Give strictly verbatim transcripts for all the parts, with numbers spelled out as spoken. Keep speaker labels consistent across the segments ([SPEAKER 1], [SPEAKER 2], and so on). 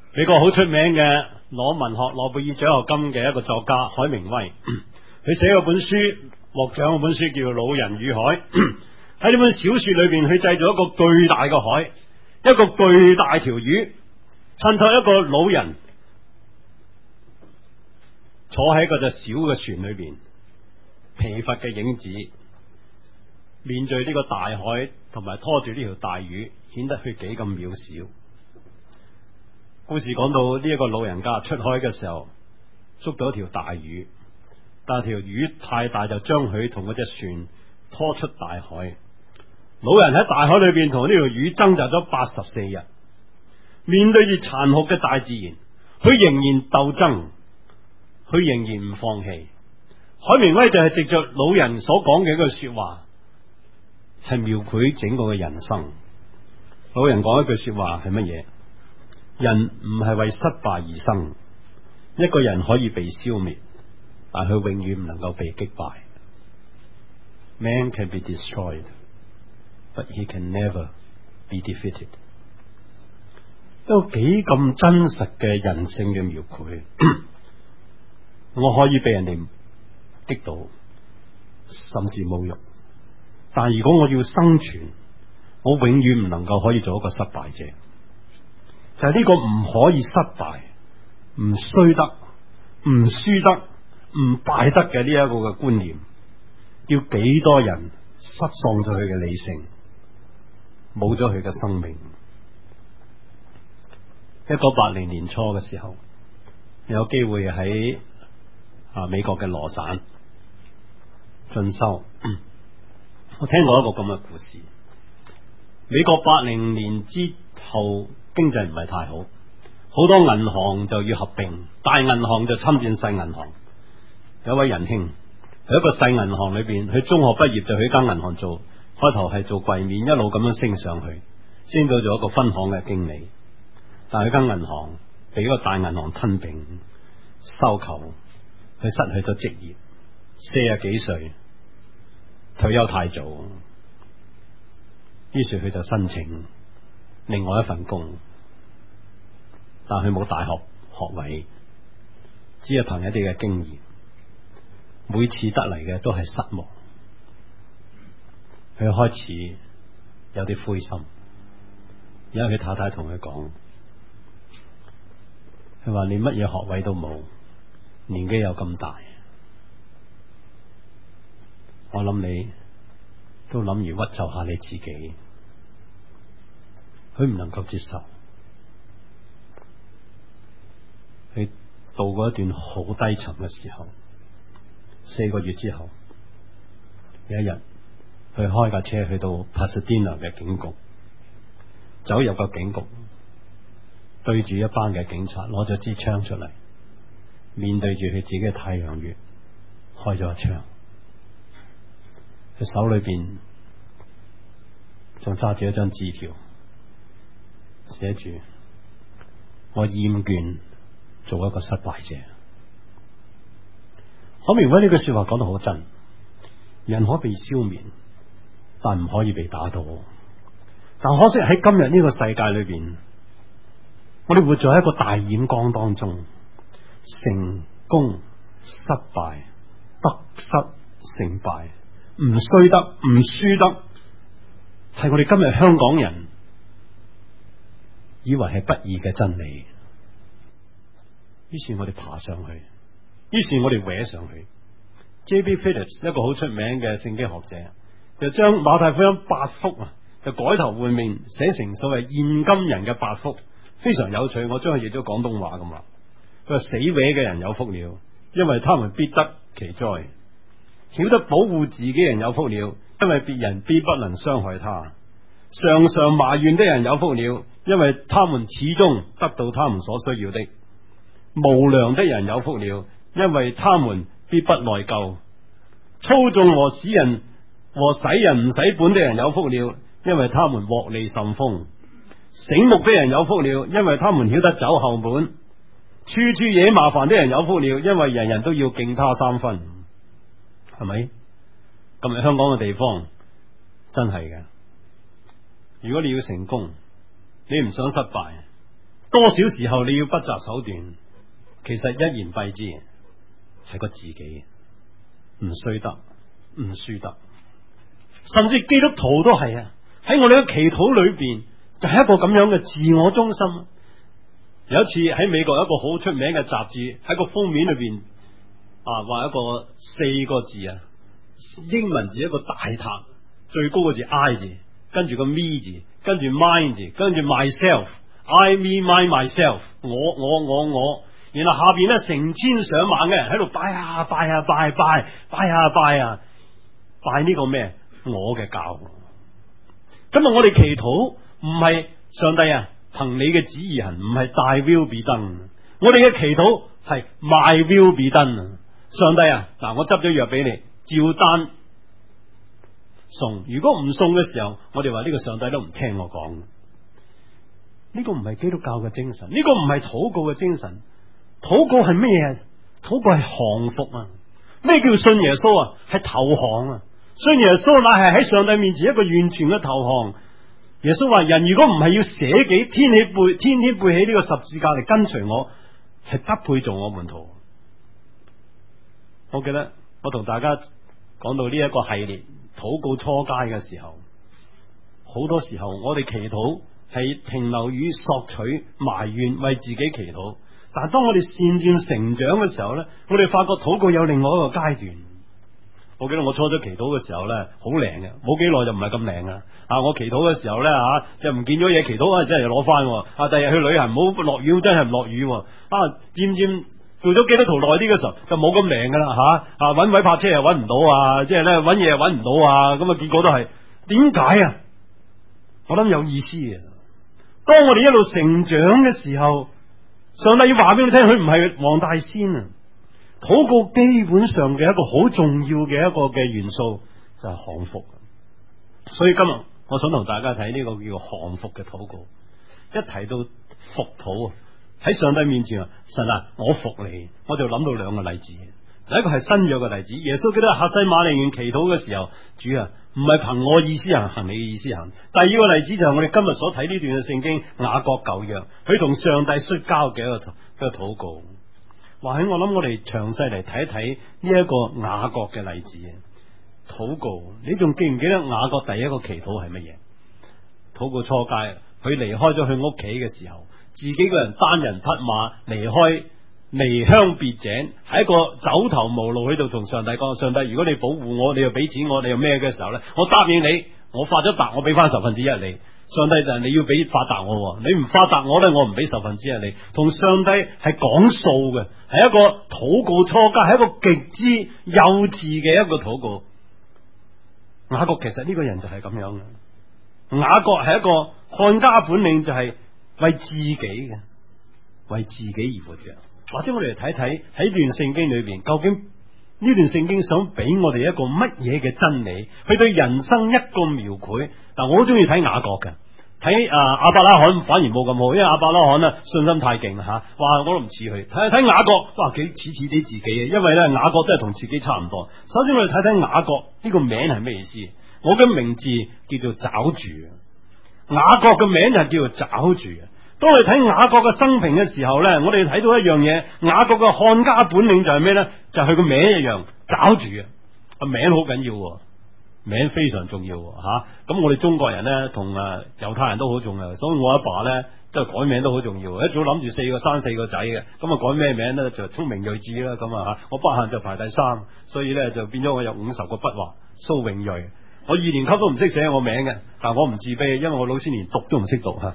[SPEAKER 1] 美國好出名嘅攞文學諾貝爾獎學金嘅一個作家海明威，佢寫嗰本書獲獎嗰本書叫做《老人與海》。喺呢本小說裏邊，佢製造一個巨大嘅海，一個巨大條魚，襯托一個老人坐喺嗰隻小嘅船裏邊，疲乏嘅影子，面對呢個大海，同埋拖住呢條大魚，顯得佢幾咁渺小。故事講到呢一個老人家出海嘅時候，捉到一條大魚，但係條魚太大，就將佢同嗰隻船拖出大海。老人喺大海裏邊同呢條魚掙扎咗八十四日，面對住殘酷嘅大自然，佢仍然鬥爭，佢仍然唔放棄。海明威就係藉着老人所講嘅一句說話，係描繪整個嘅人生。老人講一句說話係乜嘢？人唔係為失敗而生，一個人可以被消滅，但佢永遠唔能夠被擊敗。Man can be destroyed, but he can never be defeated。一個幾咁真實嘅人性嘅描繪。我可以被人哋擊倒，甚至侮辱，但如果我要生存，我永遠唔能夠可以做一個失敗者。就係呢個唔可以失敗、唔衰得、唔輸得、唔敗得嘅呢一個嘅觀念，叫幾多人失喪咗佢嘅理性，冇咗佢嘅生命。一九八零年初嘅時候，有機會喺啊美國嘅羅省進修，我聽過一個咁嘅故事。美國八零年之後經濟唔係太好，好多銀行就要合併，大銀行就侵佔細銀行。有位仁兄喺一個細銀行裏邊，佢中學畢業就去間銀行做，開頭係做櫃面，一路咁樣升上去，升到做一個分行嘅經理。但係間銀行被一個大銀行吞併收購，佢失去咗職業，四十幾歲退休太早，於是佢就申請另外一份工，但佢冇大學學位，只係憑一啲嘅經驗，每次得嚟嘅都係失望。佢開始有啲灰心，因為佢太太同佢講，佢話你乜嘢學位都冇，年紀又咁大，我諗你都諗住屈就下你自己。佢唔能夠接受，佢度過一段好低沉嘅時候。四個月之後，有一日，佢開架車去到帕薩迪納嘅警局，走入個警局，對住一班嘅警察，攞咗支槍出嚟，面對住佢自己嘅太陽穴，開咗個槍。佢手裏邊仲揸住一張字條，寫住我厭倦做一個失敗者。海明威呢句說話講得好真，人可被消滅，但唔可以被打倒。但可惜喺今日呢個世界裏邊，我哋活在一個大染缸當中，成功、失敗、得失、成敗，唔衰得、唔輸得，係我哋今日香港人以為係不義嘅真理。於是我哋爬上去，於是我哋搲上去。J B Phillips 一個好出名嘅聖經學者，就將馬太福音八福啊，就改頭換面寫成所謂現今人嘅八福，非常有趣。我將佢譯咗廣東話咁話，佢話死搲嘅人有福了，因為他們必得其災；曉得保護自己人有福了，因為別人必不能傷害他；常常埋怨的人有福了，因為他們始終得到他們所需要的；無良的人有福了，因為他們必不內疚；操縱和使人和使人唔使本的人有福了，因為他們獲利甚豐；醒目的人有福了，因為他們曉得走後門；處處惹麻煩的人有福了，因為人人都要敬他三分。係咪？今日香港嘅地方真係嘅，如果你要成功，你唔想失敗， 多少時候你要不擇手段，其實一言蔽之係個自己，唔衰得，唔輸得。甚至基督徒都係啊，喺我哋嘅祈禱裏邊就係一個咁樣嘅自我中心。有一次喺美國有一個好出名嘅雜誌，喺個封面裏邊啊畫一個四個字啊，英文字一個大塔，最高個字 I 字，跟住個 me 字，跟住 mine 字，跟住 myself，I me mine myself， 我我我我，然後下邊咧成千上萬嘅人喺度拜啊拜啊拜拜拜啊拜啊拜呢個咩？我嘅教。今日我哋祈禱唔係上帝啊，憑你嘅旨意行，唔係 Thy will be done。我哋嘅祈禱係 My will be done。上帝啊，嗱，我執咗藥俾你，照單送。如果唔送嘅時候，我哋話呢個上帝都唔聽我講。呢個唔係基督教嘅精神，呢個唔係禱告嘅精神。禱告係咩嘢？禱告係降服啊！咩叫信耶穌啊？係投降啊！信耶穌乃係喺上帝面前一個完全嘅投降。耶穌話：人如果唔係要捨己，天起背，天天背起呢個十字架嚟跟隨我，係不配做我門徒。我記得我同大家講到呢一個系列禱告初階嘅時候，好多時候我哋祈禱係停留於索取、埋怨、為自己祈禱。但係當我哋漸漸成長嘅時候咧，我哋發覺禱告有另外一個階段。我記得我初初祈禱嘅時候咧，好靈嘅，冇幾耐就唔係咁靈啦。啊，我祈禱嘅時候咧，吓就唔見咗嘢，祈禱啊真係攞翻。啊，第日去旅行唔好落雨，真係唔落雨。啊，漸漸做咗基督徒耐啲嘅時候，就冇咁靈噶啦。吓啊，搵位泊車又搵唔到啊，即係咧搵嘢又搵唔到啊。咁啊，結果都係點解啊？我諗有意思嘅。當我哋一路成長嘅時候，上帝要話俾你聽，佢唔係黃大仙啊。禱告基本上嘅一個好重要嘅一個嘅元素就係降服。所以今日我想同大家睇呢個叫降服嘅禱告。一提到服禱啊，喺上帝面前啊，神啊，我服你，我就諗到兩個例子。第一個係新約嘅例子，耶穌基督喺客西馬尼園祈禱嘅時候，主啊，唔係憑我意思行，行你嘅意思行。第二個例子就係我哋今日所睇呢段嘅聖經雅各舊約，佢同上帝摔交嘅一個一個禱告。或許我諗我哋詳細嚟睇一睇呢一個雅各嘅例子。禱告，你仲記唔記得雅各第一個祈禱係乜嘢？禱告初階，佢離開咗佢屋企嘅時候，自己個人單人匹馬離開離鄉別井，喺一個走投無路喺度同上帝講：上帝，如果你保護我，你又俾錢我，你又咩嘅時候咧，我答應你，我發咗達，我俾翻十分之一你。上帝就係你要俾發達我，你唔發達我咧，我唔俾十分之一你。同上帝係講數嘅，係一個禱告初階，係一個極之幼稚嘅一個禱告。雅各其實呢個人就係咁樣嘅。雅各係一個看家本領，就係為自己嘅，為自己而活嘅。或者我哋嚟睇睇喺段聖經裏邊，究竟呢段聖經想俾我哋一個乜嘢嘅真理，去對人生一個描繪。但我好中意睇雅各嘅，睇啊亞伯拉罕反而冇咁好，因為亞伯拉罕咧信心太勁啦吓，哇我都唔似佢。睇睇雅各，哇幾似似啲自己嘅，因為咧雅各都係同自己差唔多。首先我哋睇睇雅各呢個名係咩意思？我嘅名字叫做抓住，雅各嘅名就係叫做抓住。當我哋睇雅各嘅生平嘅時候咧，我哋睇到一樣嘢，雅各嘅看家本領就係咩咧？就係佢個名一樣，抓住啊！個名好緊要，名非常重要吓。咁、啊、我哋中國人咧，同誒猶太人都好重要，所以我阿爸咧即係改名都好重要。一早諗住四個生四個仔嘅，咁啊改咩名咧？就聰明睿智啦。咁啊吓，我不幸就排第三，所以咧就變咗我有五十個筆畫蘇永睿。我二年級都唔識寫我名嘅，但我唔自卑，因為我老師連讀都唔識讀吓。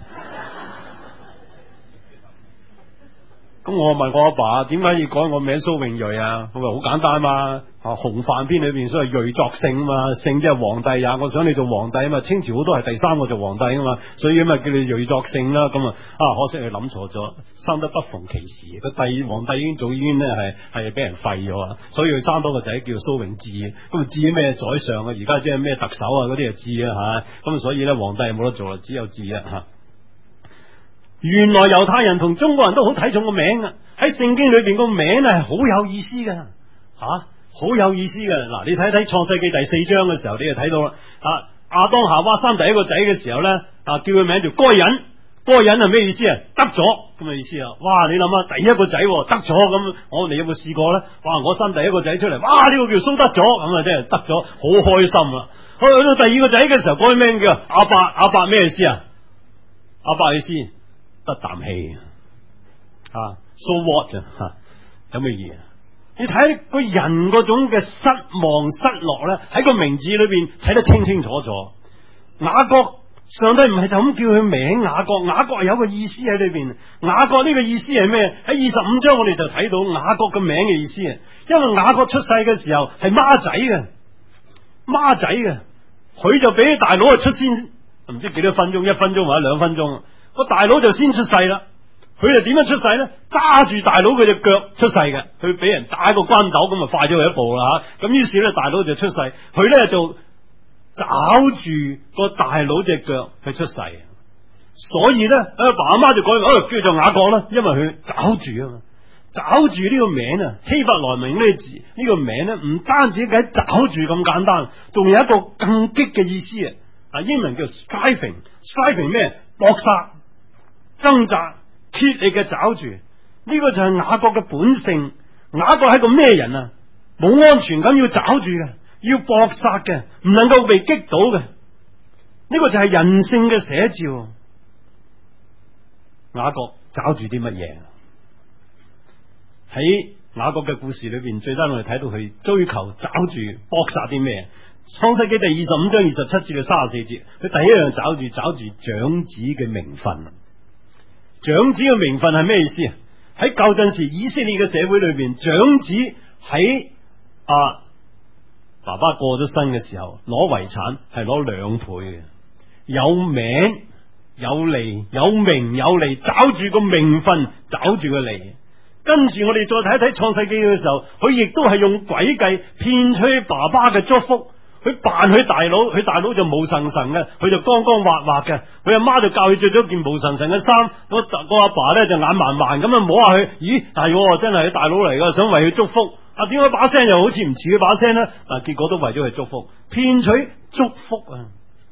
[SPEAKER 1] 咁我問我阿爸點解要改我名蘇永睿啊？佢話好簡單嘛，啊洪範篇裏邊所謂睿作聖啊嘛，聖即係皇帝呀，我想你做皇帝啊嘛，清朝好多係第三個做皇帝啊嘛，所以咁啊叫你睿作聖啦。咁啊啊可惜佢諗錯咗，生得不逢其時，個帝皇帝已經早已經咧係係俾人廢咗，所以佢生多個仔叫蘇永智，咁啊智咩宰相啊，而家即係咩特首啊嗰啲啊智啊吓，咁所以咧皇帝冇得做啦，只有智啊吓。原來猶太人同中國人都好睇重個名啊！喺聖經裏邊個名係好有意思嘅，吓、啊、好有意思嘅。嗱，你睇睇創世記第四章嘅時候，你就睇到啦。啊，亞當夏娃生第一個仔嘅時候咧，啊叫佢名叫該隱。 嗰個人係咩意思啊？得咗咁嘅意思啊！哇！你諗下，第一個仔得咗咁，我哋有冇試過咧？哇！我生第一個仔出嚟，哇！呢個叫蘇得咗咁啊，真係得咗，好開心啊！去到第二個仔嘅時候，嗰個名叫阿伯，阿伯咩意思啊？阿伯意思得啖氣啊 ，so what 啊？吓有咩嘢？你睇個人嗰種嘅失望、失落咧，喺個名字裏邊睇得清清楚楚。雅各，上帝唔係就咁叫佢名雅各，雅各係有個意思喺裏邊。雅各呢個意思係咩？喺二十五章我哋就睇到雅各嘅名嘅意思啊。因為雅各出世嘅時候係孖仔嘅，孖仔嘅，佢就比大佬啊出先，唔知幾多分鐘，一分鐘或者兩分鐘，個大佬就先出世啦。佢就點樣出世咧？揸住大佬佢隻腳出世嘅，佢俾人打個關斗咁啊，快咗佢一步啦吓。咁於是咧，大佬就出世，佢咧就抓住個大佬隻腳去出世。所以咧，阿爸阿媽就改名，哦，叫做雅各啦，因為佢抓住啊嘛，抓住呢個名啊，希伯來文呢個字呢個名咧，唔單止喺抓住咁簡單，仲有一個更激嘅意思啊！啊，英文叫 striving，striving 咩？搏殺、掙扎。竭力嘅找住，呢、這個就係雅各嘅本性。雅各係個咩人啊？冇安全感，要找住嘅，要搏殺嘅，唔能夠被擊倒嘅。呢、這個就係人性嘅寫照。雅各找住啲乜嘢？喺雅各嘅故事裏邊，最低我哋睇到佢追求找住搏殺啲咩？創世記第二十五章二十七節到三十四節，佢第一樣找住找住長子嘅名分。長子嘅名分係咩意思啊？喺舊陣時以色列嘅社會裏邊，長子喺啊爸爸過咗身嘅時候攞遺產係攞兩倍嘅，有名有利有名有利，找住個名分，找住個利。跟住我哋再睇一睇創世記嘅時候，佢亦都係用詭計騙取爸爸嘅祝福。佢扮佢大佬，佢大佬就冇神神嘅，佢就光光滑滑嘅。佢阿媽就教佢着咗件冇神神嘅衫。個個阿爸咧就眼盲盲咁啊摸下佢，咦，係真係佢大佬嚟噶，想為佢祝福。啊，點解把聲又好似唔似佢把聲咧？但結果都為咗佢祝福，騙取祝福啊！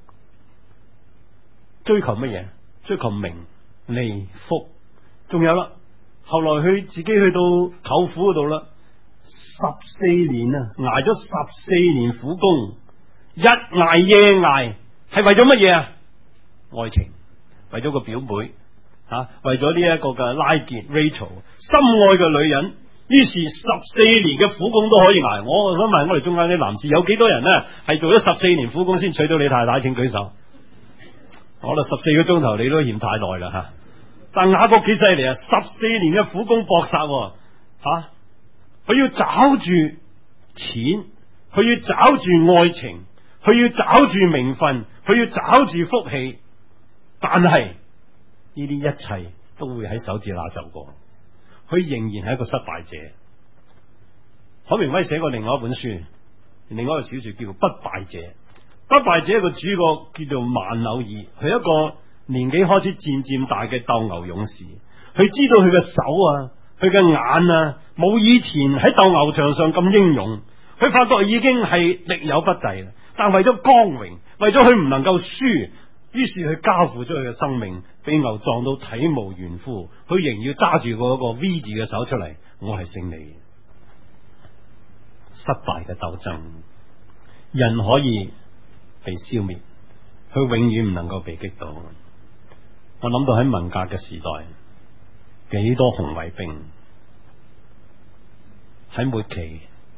[SPEAKER 1] 追求乜嘢？追求名利福。仲有啦，後來佢自己去到舅父嗰度啦，十四年啊，挨咗十四年苦工。日挨夜挨，係為咗乜嘢啊？愛情，為咗個表妹吓、啊，為咗呢一個嘅拉結 Rachel 心愛嘅女人，於是十四年嘅苦工都可以挨。我想問我哋中間啲男士，有幾多人呢？係做咗十四年苦工先娶到你太太？請舉手。可能十四個鐘頭你都嫌太耐啦吓。但雅各幾犀利啊！十四年嘅苦工搏殺吓，佢、啊、要找住錢，佢要找住愛情。佢要找住名分，佢要找住福氣，但係呢啲一切都會喺手指拿走過，佢仍然係一個失敗者。海明威寫過另外一本書，另外一個小說叫做《不敗者》。不敗者個主角叫做萬柳爾，佢一個年紀開始漸漸大嘅鬥牛勇士。佢知道佢嘅手啊，佢嘅眼啊，冇以前喺鬥牛場上咁英勇。佢發覺已經係力有不逮啦。但為咗光榮，為咗佢唔能夠輸，於是佢交付咗佢嘅生命，俾牛撞到體無完膚，佢仍要揸住嗰個 V 字嘅手出嚟。我係勝利。失敗嘅鬥爭，人可以被消滅，佢永遠唔能夠被擊倒。我諗到喺文革嘅時代，幾多紅衛兵喺末期，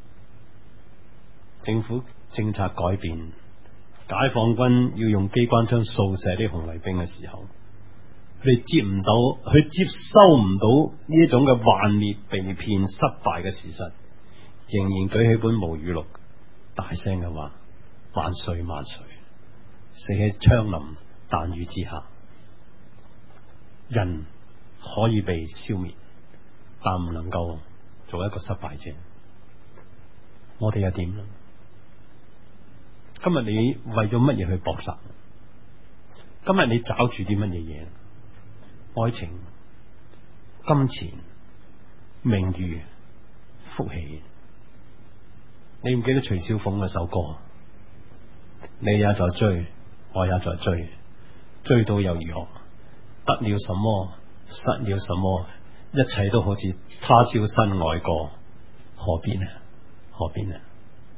[SPEAKER 1] 政府政策改變，解放軍要用機關槍掃射啲紅衛兵嘅時候，佢哋接唔到，佢接收唔到呢一種嘅幻滅、被騙、失敗嘅事實，仍然舉起本毛語錄，大聲嘅話：萬歲萬歲！死喺槍林彈雨之下。人可以被消滅，但唔能夠做一個失敗者。我哋又點呢？今日你為咗乜嘢去搏殺？今日你找住啲乜嘢嘢？愛情、金錢、名譽、福氣。你唔記得徐小鳳嗰首歌？你也在追，我也在追，追到又如何？ 得了什麼，失了什麼，一切都好似他朝身外過，何必呢？何必呢？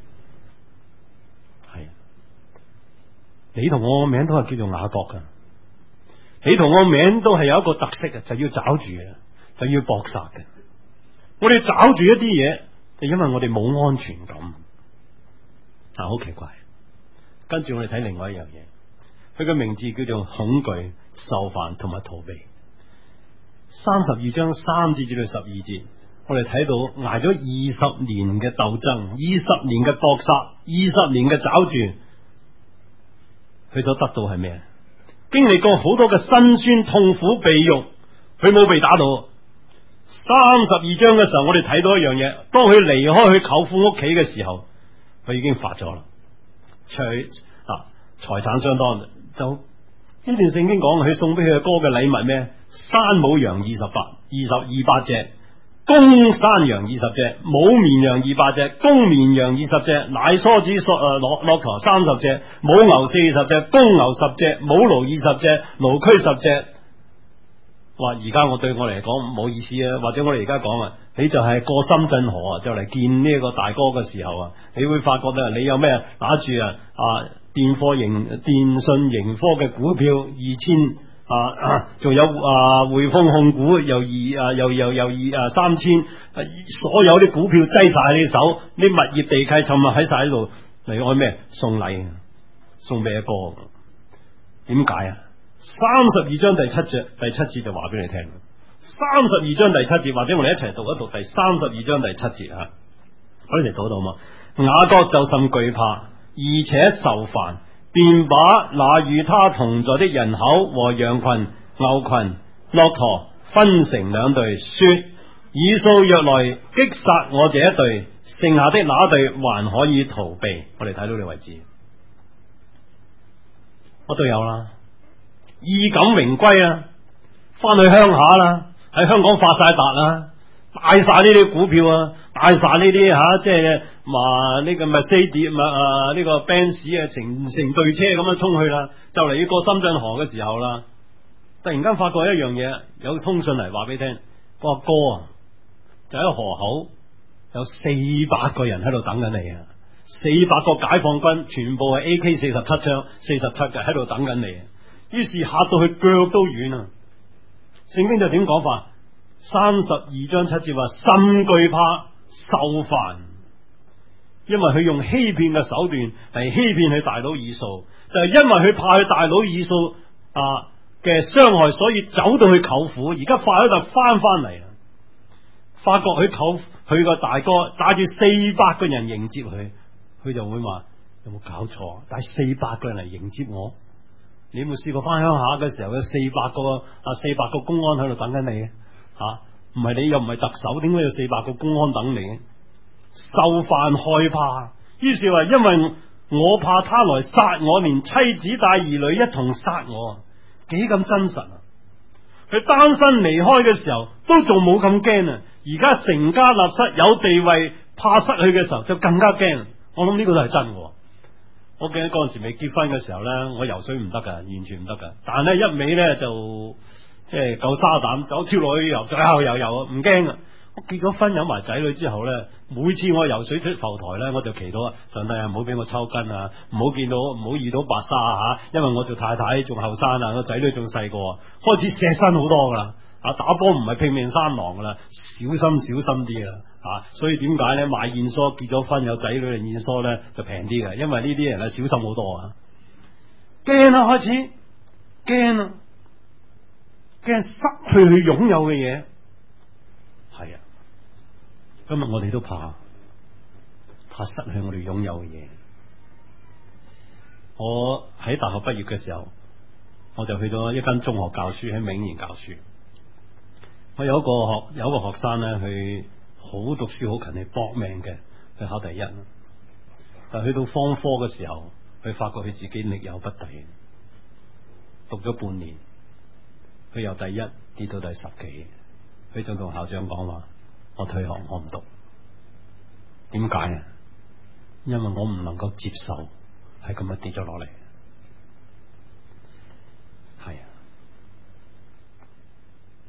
[SPEAKER 1] 係你同我個名都係叫做雅各噶，你同我個名都係有一個特色嘅，就要找住嘅，就要搏殺嘅。我哋找住一啲嘢，就因為我哋冇安全感。啊，好奇怪！跟住我哋睇另外一樣嘢，佢嘅名字叫做恐懼、受煩同埋逃避。三十二章三節至到十二節，我哋睇到挨咗二十年嘅鬥爭，二十年嘅搏殺，二十年嘅找住，佢所得到係咩？經歷過好多嘅辛酸、痛苦、被辱，佢冇被打到。三十二章嘅時候，我哋睇到一樣嘢，當佢離開佢舅父屋企嘅時候，佢已經發咗啦。除啊財產相當，就呢段聖經講佢送俾佢嘅哥嘅禮物咩？山母羊二十八，二十二百隻，公山羊二十隻，母綿羊二百隻，公綿羊二十隻，奶梭子索誒駱駱駝三十隻，母牛四十隻，公牛十隻，母驢二十隻，驢駒十隻。話而家我對我嚟講唔好意思啊，或者我哋而家講啊，你就係過深圳河啊，就嚟見呢個大哥嘅時候啊，你會發覺咧，你有咩打住啊啊電貨盈電信盈科嘅股票二千啊，仲有啊匯豐控股又二啊又又又二啊三千，所有啲股票擠晒你手，啲物業地契尋日喺晒喺度，嚟愛咩送禮送俾一哥，點解啊？三十二章第七節第七節就話俾你聽，三十二章第七節，或者我哋一齊讀一讀第三十二章第七節啊！我哋嚟讀到嘛？雅各就甚懼怕，而且受煩，便把那與他同在的人口和羊群、牛群、駱駝分成兩隊，說：以掃若來擊殺我這一隊，剩下的那隊還可以逃避。我哋睇到呢個位置，我都有啦。衣錦榮歸啦，翻去鄉下啦，喺香港發晒達啦，帶晒呢啲股票啊，帶晒呢啲吓，即係話呢個咪 Mercedes 咪啊呢個 Benz 啊，成成隊車咁樣衝去啦，就嚟要過深圳河嘅時候啦，突然間發覺一樣嘢，有通訊嚟話俾你聽，個阿哥啊，就喺河口有四百個人喺度等緊你啊，四百個解放軍全部係 A K 四十七槍，四十七嘅喺度等緊你。於是嚇到佢腳都軟啊！聖經就點講法？三十二章七節話：甚懼怕，受煩，因為佢用欺騙嘅手段嚟欺騙佢大佬以掃，就係、是、因為佢怕佢大佬以掃啊嘅傷害，所以走到去舅父，而家快咗就翻翻嚟啦。發覺佢舅佢個大哥帶住四百個人迎接佢，佢就會話：有冇搞錯？帶四百個人嚟迎接我？你有冇試過翻鄉下嘅時候有四百個啊四百個公安喺度等緊你啊？唔係你又唔係特首，點解有四百個公安等你？受煩害怕，於是話因為我怕他來殺我，連妻子帶兒女一同殺我，幾咁真實啊！佢單身離開嘅時候都仲冇咁驚啊，而家成家立室有地位，怕失去嘅時候就更加驚。我諗呢個都係真嘅。我記得嗰陣時未結婚嘅時候咧，我游水唔得噶，完全唔得噶。但係咧一味咧就即係夠沙膽，走跳落去游，最後游游唔驚啊！我結咗婚有埋仔女之後咧，每次我游水出浮台咧，我就祈禱啊，上帝啊，唔好俾我抽筋啊，唔好見到唔好遇到白沙啊吓，因為我做太太仲後生啊，個仔女仲細個，開始錫身好多噶啦。啊！打波唔係拼命三郎噶啦，小心小心啲啦啊！所以點解咧買燕梳結咗婚有仔女嘅燕梳咧就平啲嘅，因為呢啲人咧小心好多啊！驚啦，開始驚啦，驚失去佢擁有嘅嘢。係啊，今日我哋都怕怕失去我哋擁有嘅嘢。我喺大學畢業嘅時候，我就去咗一間中學教書，喺銘賢教書。我有一個學有一個學生咧，佢好讀書好勤力搏命嘅，去考第一。但去到方科嘅時候，佢發覺佢自己力有不逮，讀咗半年，佢由第一跌到第十幾，佢就同校長講話：我退學，我唔讀。點解啊？因為我唔能夠接受係咁樣跌咗落嚟。係啊，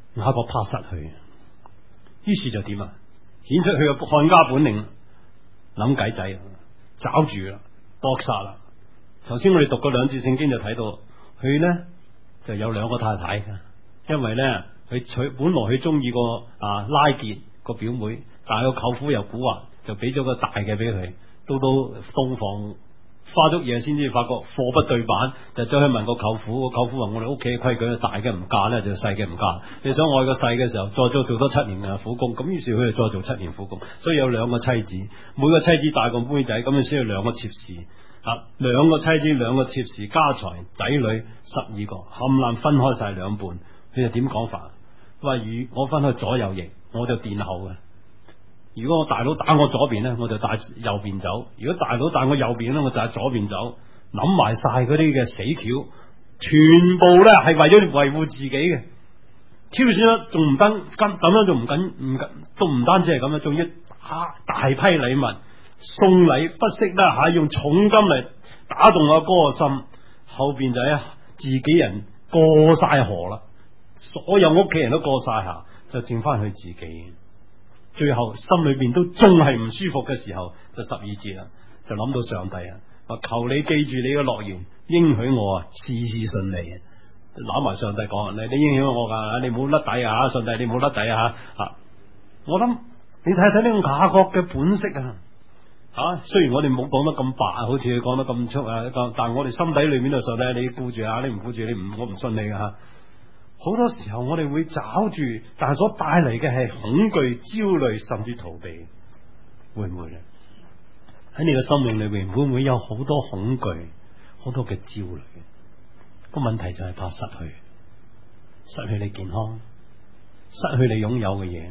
[SPEAKER 1] 雅各怕失去，於是就點啊？顯出佢嘅看家本領，諗計仔，抓住啦，搏殺啦。頭先我哋讀過兩節聖經就睇到，佢呢就有兩個太太嘅，因為呢佢娶本來佢中意個啊拉結個表妹，但係個舅父又蠱惑，就俾咗個大嘅俾佢。到到洞房花燭夜先至發覺貨不對版，就走去問個舅父，個舅父話：我哋屋企嘅規矩，大嘅唔嫁咧，就細嘅唔嫁。你想愛個細嘅時候，再做做多七年嘅苦工，咁於是佢就再做七年苦工。所以有兩個妻子，每個妻子大個妹仔，咁樣先有兩個妾侍。啊，兩個妻子，兩個妾侍，家財仔女十二個，冚唪唥分開晒兩半。佢就點講法？話如我分開左右翼，我就殿後嘅。如果我大佬打我左邊咧，我就帶右邊走；如果大佬打我右邊咧，我就喺左邊走。諗埋晒嗰啲嘅死橋，全部咧係為咗維護自己嘅。挑選啦，仲唔得？咁咁樣仲唔緊？唔都唔單止係咁樣，仲要打大批禮物送禮，不惜啦吓用重金嚟打動阿哥嘅心。後邊就係自己人過晒河啦，所有屋企人都過晒下，就剩翻佢自己。最後心裏邊都仲係唔舒服嘅時候，就十二節啦，就諗到上帝啊，話求你記住你嘅諾言，應許我啊，事事順利。攬埋上帝講，你你應許我噶，你唔好甩底啊，上帝你唔好甩底啊吓。我諗你睇睇呢個雅各嘅本色啊，吓雖然我哋冇講得咁白，好似佢講得咁粗啊，但係我哋心底裏面就上帝，你顧住啊，你唔顧住，你唔我唔信你噶吓。好多時候我哋會找住，但係所帶嚟嘅係恐懼、焦慮，甚至逃避，會唔會咧？喺你嘅生命裏邊，會唔會有好多恐懼、好多嘅焦慮？個問題就係怕失去，失去你健康，失去你擁有嘅嘢。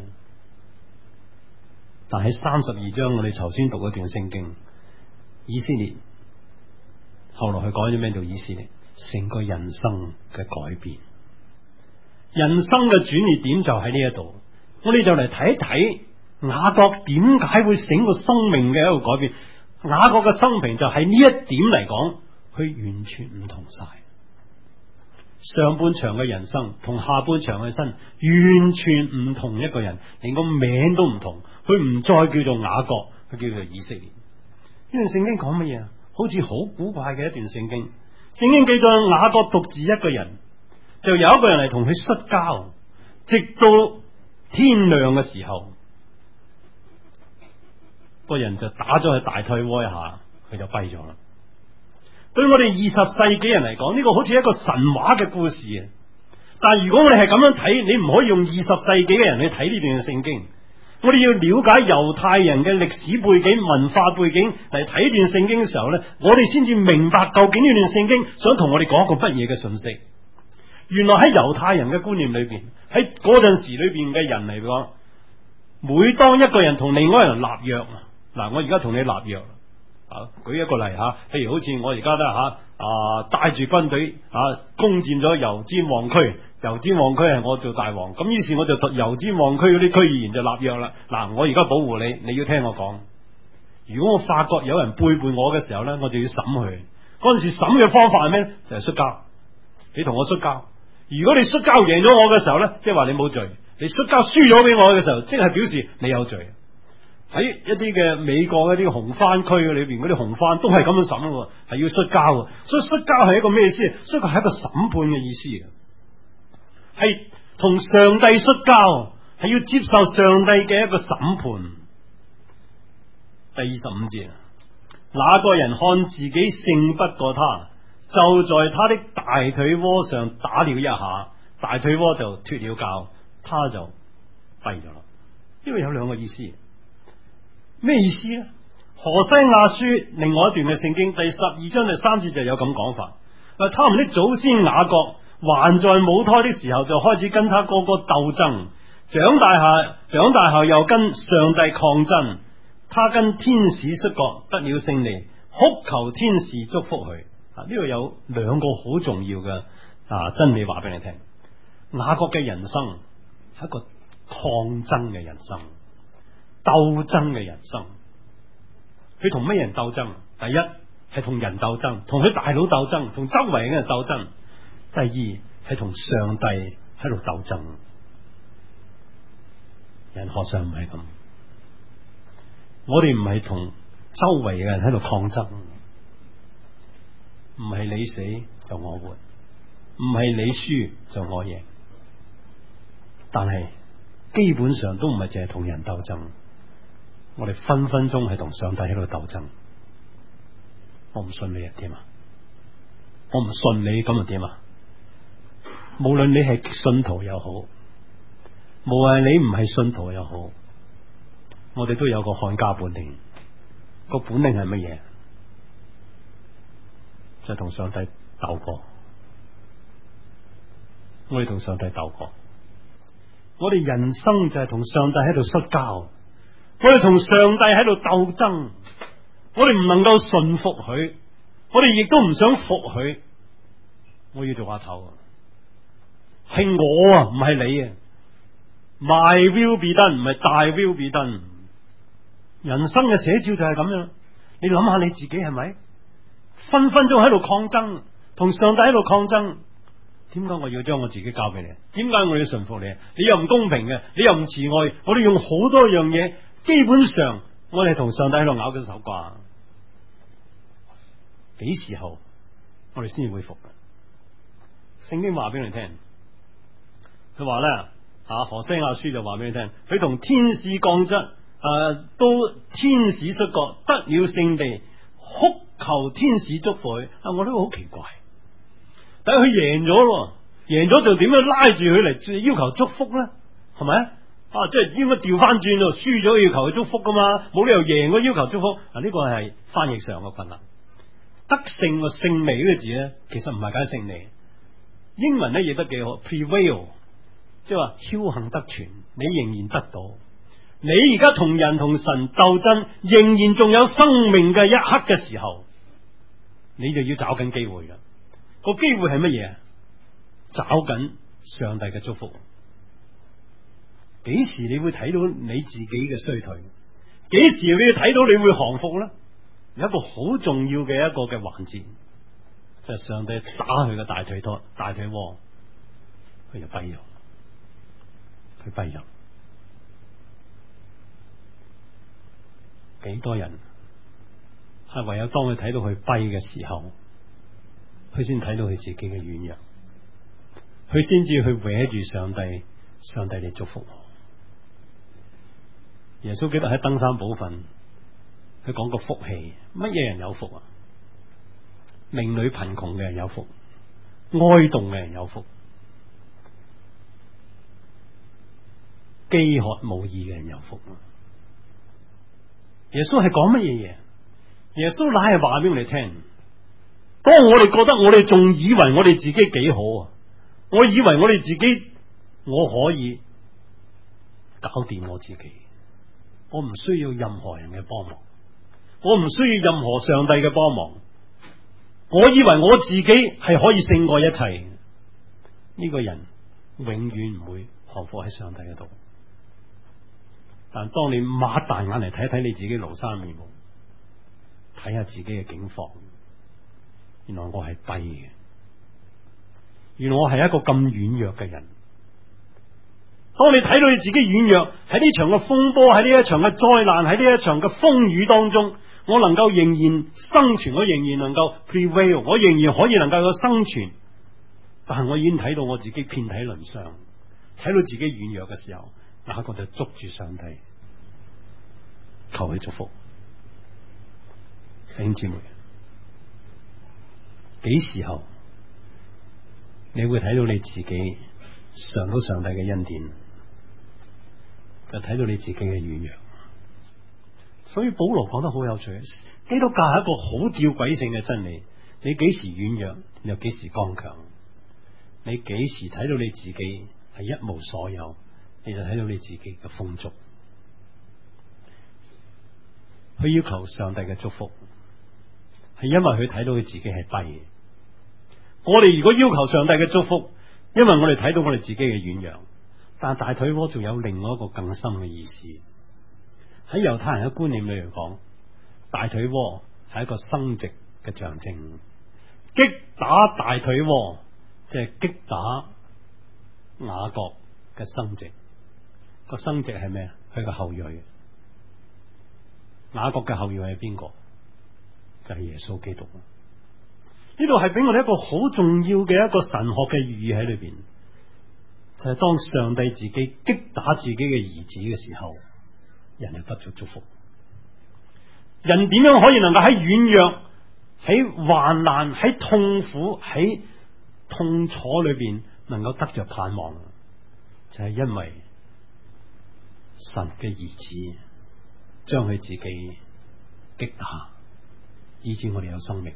[SPEAKER 1] 但喺三十二章，我哋頭先讀嗰段聖經，以色列後來佢講咗咩叫以色列？成個人生嘅改變。人生嘅轉捩點就喺呢一度，我哋就嚟睇一睇雅各點解會整個生命嘅一個改變。雅各嘅生平就喺呢一點嚟講，佢完全唔同晒。上半場嘅人生同下半場嘅身完全唔同一個人，連個名都唔同。佢唔再叫做雅各，佢叫做以色列。呢段聖經講乜嘢啊？好似好古怪嘅一段聖經。聖經記載雅各獨自一個人。就有一個人嚟同佢摔跤，直到天亮嘅時候，個人就打咗佢大腿窩一下，佢就跛咗啦。對我哋二十世紀人嚟講，呢個好似一個神話嘅故事啊！但係如果我哋係咁樣睇，你唔可以用二十世紀嘅人去睇呢段聖經。我哋要了解猶太人嘅歷史背景、文化背景嚟睇呢段聖經嘅時候呢，我哋先至明白究竟呢段聖經想同我哋講一個乜嘢嘅信息。原來喺猶太人嘅觀念裏邊，喺嗰陣時裏邊嘅人嚟講，每當一個人同另外一個人立約，嗱，我而家同你立約啊，舉一個例吓，譬如好似我而家咧吓啊，帶住軍隊啊，攻佔咗油尖旺區，油尖旺區係我做大王，咁於是我就同油尖旺區嗰啲區議員就立約啦。嗱，我而家保護你，你要聽我講。如果我發覺有人背叛我嘅時候咧，我就要審佢。嗰陣時審嘅方法係咩？就係摔跤。你同我摔跤。如果你摔跤贏咗我嘅時候呢，即係話你冇罪；你摔跤輸咗俾我嘅時候，即係表示你有罪。喺一啲嘅美國一啲紅番區裏邊，嗰啲紅番都係咁樣審嘅，係要摔跤。所以摔跤係一個咩意思？摔跤係一個審判嘅意思，係同上帝摔跤，係要接受上帝嘅一個審判。第二十五節，那個人看自己勝不過他，就在他的大腿窩上打了一下，大腿窩就脫了臼，他就跛咗啦。呢個有兩個意思，咩意思呢？何西亞書另外一段嘅聖經第十二章第三節就有咁講法，話他們的祖先雅各還在母胎的時候就開始跟他哥哥鬥爭，長大下長大後又跟上帝抗爭，他跟天使摔角得了勝利，哭求天使祝福佢。呢度有兩個好重要嘅啊真理話俾你聽。雅各嘅人生係一個抗爭嘅人生，鬥爭嘅人生。佢同咩人鬥爭？第一係同人鬥爭，同佢大佬鬥爭，同周圍嘅人鬥爭。第二係同上帝喺度鬥爭。 人學上唔係咁，我哋唔係同周圍嘅人喺度抗爭，唔係你死就我活，唔係你輸就我贏，但係基本上都唔係淨係同人鬥爭，我哋分分鐘係同上帝喺度鬥爭。我唔信你又點啊？我唔信你咁又點啊？無論你係信徒又好，無論你唔係信徒又好，我哋都有個看家本領。個本領係乜嘢？就係同上帝鬥過。我哋同上帝鬥過。我哋人生就係同上帝喺度摔跤。我哋同上帝喺度鬥爭。我哋唔能夠順服佢，我哋亦都唔想服佢。我要做阿頭，係我啊，唔係你啊。My will be done，唔係thy will be done。人生嘅寫照就係咁樣。你諗下你自己係咪分分鐘喺度抗爭，同上帝喺度抗爭？點解我要將我自己交俾你？點解我要順服你？你又唔公平嘅，你又唔慈愛。我哋用好多樣嘢，基本上我哋同上帝喺度咬緊手瓜。幾時候我哋先至會服？聖經話俾你聽，佢話咧啊，何西阿書就話俾你聽，佢同天使降質，誒、啊，都天使出國得了聖地，哭求天使祝福佢。啊，我都好奇怪，但係佢贏咗咯，贏咗就點樣拉住佢嚟要求祝福咧？係咪啊？即係應該調翻轉咯，輸咗要求佢祝福噶嘛，冇理由贏咗要求祝福。啊，呢個係翻譯上嘅困難。得勝個勝利呢個字咧，其實唔係解勝利。英文咧譯得幾好 ，prevail， 即係話僥倖得全，你仍然得到。你而家同人同神鬥爭，仍然仲有生命嘅一刻嘅時候，你就要找緊機會啦。個機會係乜嘢？找緊上帝嘅祝福。幾時你會睇到你自己嘅衰退？幾時你會睇到你會降服咧？有一個好重要嘅一個嘅環節，就係、是、上帝打佢嘅大腿托大腿窩，佢就跛咗，佢跛咗。幾多人係唯有當佢睇到佢跛嘅時候，佢先睇到佢自己嘅軟弱，佢先至去搲住上帝，上帝嚟祝福我。耶穌基督喺登山寶訓，佢講個福氣，乜嘢人有福啊？命裏貧窮嘅人有福，哀慟嘅人有福，飢渴慕義嘅人有福。耶穌係講乜嘢嘢？耶穌乃係話俾我哋聽，當我哋覺得我哋仲以為我哋自己幾好啊，我以為我哋自己我可以搞掂我自己，我唔需要任何人嘅幫忙，我唔需要任何上帝嘅幫忙，我以為我自己係可以勝過一切。呢個人永遠唔會降服喺上帝嗰度。但當你擘大眼嚟睇睇你自己廬山面目，睇下自己嘅境況，原來我係跛嘅，原來我係一個咁軟弱嘅人。當你睇到你自己軟弱，喺呢場嘅風波，喺呢一場嘅災難，喺呢一場嘅風雨當中，我能夠仍然生存，我仍然能夠 prevail， 我仍然可以能夠有生存。但係我已經睇到我自己遍體鱗傷，睇到自己軟弱嘅時候，那個就捉住上帝，求佢祝福。弟兄姊妹，幾時候你會睇到你自己嘗到上帝嘅恩典，就睇到你自己嘅軟弱。所以保羅講得好有趣，基督教係一個好吊詭性嘅真理。你幾時軟弱，又幾時剛強？你幾時睇到你自己係一無所有，你就睇到你自己嘅豐足。佢要求上帝嘅祝福，係因為佢睇到佢自己係跛。我哋如果要求上帝嘅祝福，因為我哋睇到我哋自己嘅軟弱，但大腿窩仲有另外一個更深嘅意思。喺猶太人嘅觀念裏嚟講，大腿窩係一個生殖嘅象徵，擊打大腿窩即係擊打雅各嘅生殖。 個生殖係咩？佢個後裔。雅各嘅後裔係邊個？就係、是、耶穌基督。呢度係俾我哋一個好重要嘅一個神學嘅寓意喺裏邊，就係、是、當上帝自己擊打自己嘅兒子嘅時候，人就得咗祝福。人點樣可以能夠喺軟弱、喺患難、喺痛苦、喺痛楚裏邊能夠得着盼望？就係、是、因為神嘅兒子將佢自己擊打，以致我哋有生命。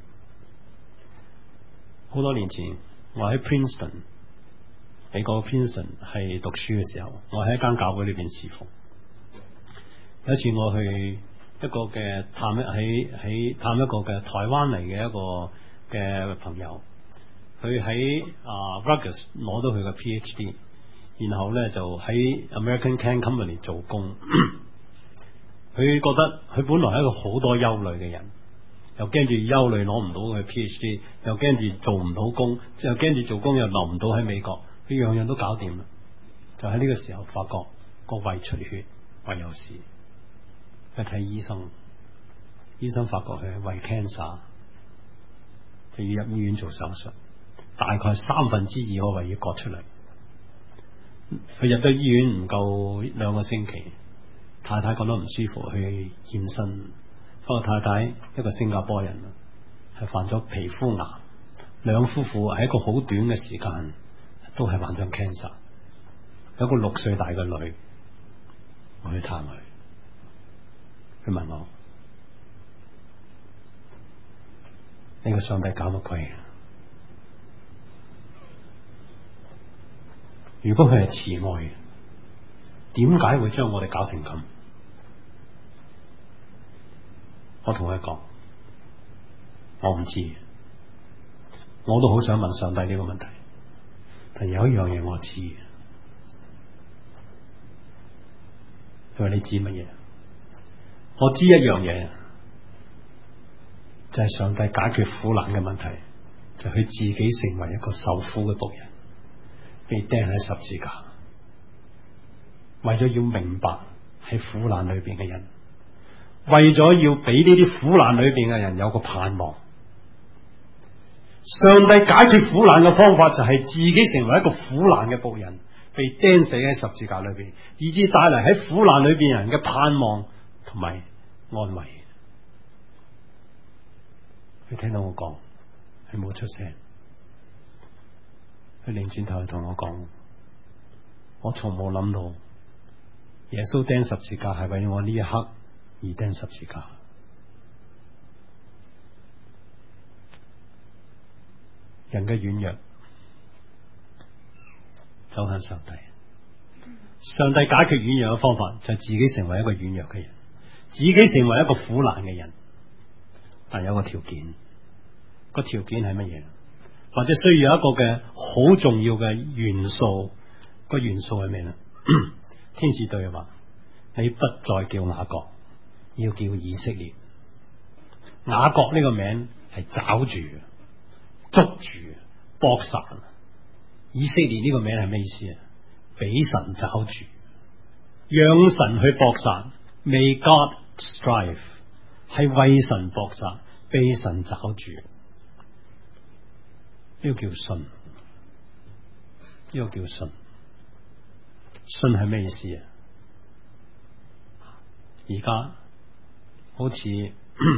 [SPEAKER 1] 好多年前，我喺 Princeton 美國 Princeton 係讀書嘅時候，我喺一間教會裏邊侍奉。有一次我去一個嘅探一喺喺探一個嘅台灣嚟嘅一個嘅朋友，佢喺啊 Rutgers 攞到佢嘅 PhD， 然後咧就喺 American Can Company 做工。佢覺得佢本來係一個好多憂慮嘅人，又驚住憂慮攞唔到佢 PhD， 又驚住做唔到工，又驚住做工又留唔到喺美國，佢樣樣都搞掂啦。就喺呢個時候發覺個胃出血，胃有事，去睇醫生，醫生發覺佢係胃 cancer， 就要入醫院做手術，大概三分之二個胃要割出嚟。佢入咗醫院唔夠兩個星期，太太覺得唔舒服，去驗身。不過太太一個新加坡人，係患咗皮膚癌，兩夫婦喺一個好短嘅時間都係患上 cancer， 有個六歲大嘅女，我去探佢，佢問我：呢個上帝搞乜鬼？如果佢係慈愛嘅，點解會將我哋搞成咁？我同佢講，我唔知，我都好想問上帝呢個問題，但有一樣嘢我知，佢話你知乜嘢？我知一樣嘢，就係上帝解決苦難嘅問題，就係佢自己成為一個受苦嘅僕人，被釘喺十字架，為咗要明白喺苦難裏邊嘅人，為咗要俾呢啲苦難裏邊嘅人有個盼望。上帝解決苦難嘅方法就係自己成為一個苦難嘅僕人，被釘死喺十字架裏邊，以致帶嚟喺苦難裏邊人嘅盼望同埋安慰。佢聽到我講，佢冇出聲，佢擰轉頭同我講：我從冇諗到耶穌釘十字架係為我呢一刻而釘十字架。人嘅軟弱走向上帝，上帝解決軟弱嘅方法就係自己成為一個軟弱嘅人，自己成為一個苦難嘅人。但有個條件，個條件係乜嘢？或者需要一個嘅好重要嘅元素，個元素係咩呢？天使對佢話：你不再叫雅各，要叫以色列。雅各呢個名係抓住、捉住、搏殺。以色列呢個名係咩意思啊？俾神抓住，讓神去搏殺。May God strive， 係為神搏殺，被神抓住。呢個叫信，呢個叫信。信係咩意思啊？而家好似一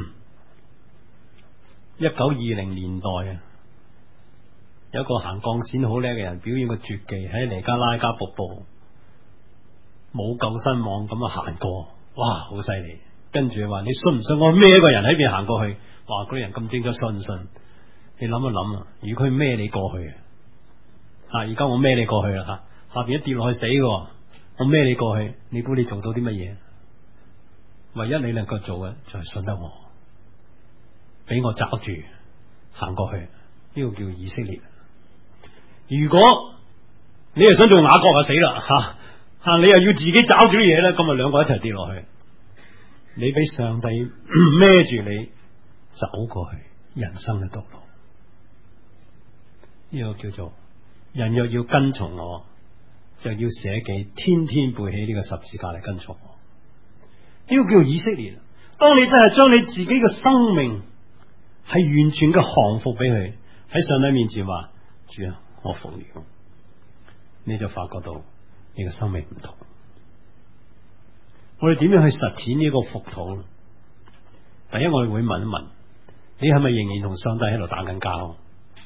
[SPEAKER 1] 九二零年代啊，有一個行鋼線好叻嘅人表演個絕技，喺尼加拉加瀑布冇救生網咁啊行過，哇，好犀利！跟住話你信唔信我孭一個人喺邊行過去？哇，嗰啲人咁精咗，信唔信？你諗一諗啊，如果佢孭你過去啊，而家我孭你過去啦吓，下邊一跌落去死嘅，我孭你過去，你估你做到啲乜嘢？唯一你能夠做嘅就係信得我，俾我抓住行過去，呢個叫以色列。如果你係想做雅各就死啦吓吓，你又要自己抓住啲嘢咧，咁啊兩個一齊跌落去。你俾上帝孭住你走過去人生嘅道路，呢個叫做人若要跟從我， 就要捨己，天天背起呢個十字架嚟跟從我。呢個叫做以色列。當你真係將你自己嘅生命係完全嘅降服俾佢，喺上帝面前話主啊，我服了，你就發覺到你嘅生命唔同。我哋點樣去實踐呢個服禱？第一，我哋會問一問，你係咪仍然同上帝喺度打緊交？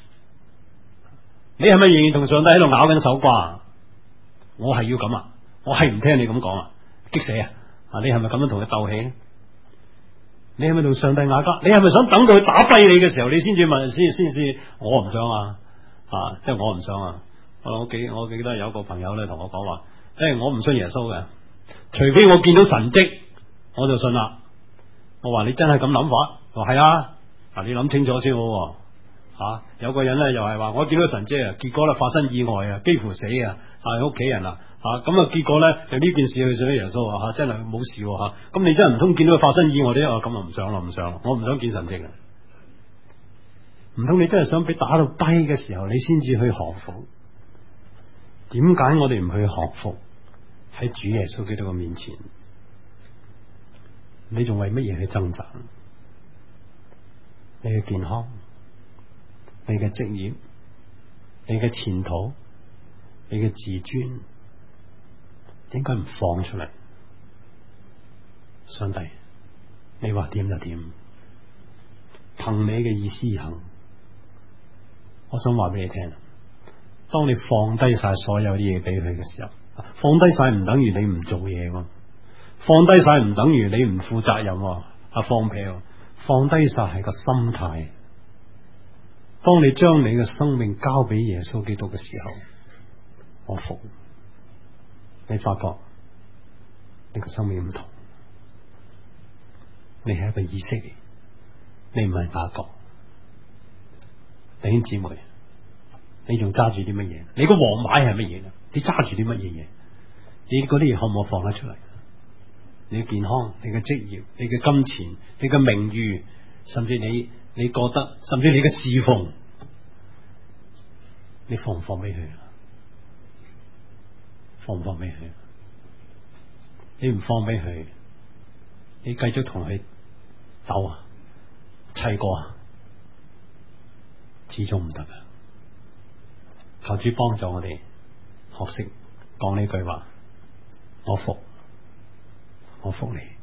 [SPEAKER 1] 你係咪仍然同上帝喺度咬緊手瓜？我係要咁啊，我係唔聽你咁講啊，激死啊！啊，你係咪咁樣同佢鬥氣咧？你係咪同上帝嗌交？你係咪想等到佢打跛你嘅時候，你先至問，先先先？我唔想啊，啊，即係我唔想啊！我記我記得有個朋友咧同我講話，誒、欸，我唔信耶穌嘅，除非我見到神蹟，我就信啦。我話你真係咁諗法？我話係啊，嗱，你諗清楚先好。吓、啊，有個人咧又係話我見到神蹟啊，結果咧發生意外啊，幾乎死啊，係屋企人啊，吓咁啊，結果咧就呢件事去信咗耶穌啊，吓真係冇事吓，咁、啊、你真係唔通見到佢發生意外啲啊？咁啊唔想啦，唔想啦，我唔想見神蹟啊！唔通你真係想俾打到低嘅時候，你先至去降服？點解我哋唔去降服喺主耶穌基督嘅面前？你仲為乜嘢去掙扎？你嘅健康？你嘅職業，你嘅前途，你嘅自尊，點解唔放出嚟？上帝，你話點就點，憑你嘅意思而行。我想話俾你聽，當你放低晒所有啲嘢俾佢嘅時候，放低晒唔等於你唔做嘢，放低晒唔等於你唔負責任，啊放屁，放低晒係個心態。當你將你嘅生命交俾耶穌基督嘅時候，我服，你發覺你個生命唔同，你係一個以色列，你唔係雅各。弟兄姊妹，你仲揸住啲乜嘢？你個王牌係乜嘢？你揸住啲乜嘢嘢？你嗰啲嘢可唔可以放得出嚟？你嘅健康、你嘅職業、你嘅金錢、你嘅名譽，甚至你你覺得，甚至你嘅侍奉，你放唔放俾佢？放唔放俾佢？你唔放俾佢，你繼續同佢鬥啊、砌過啊，始終唔得噶。求主幫助我哋學識講呢句話：我服，我服你。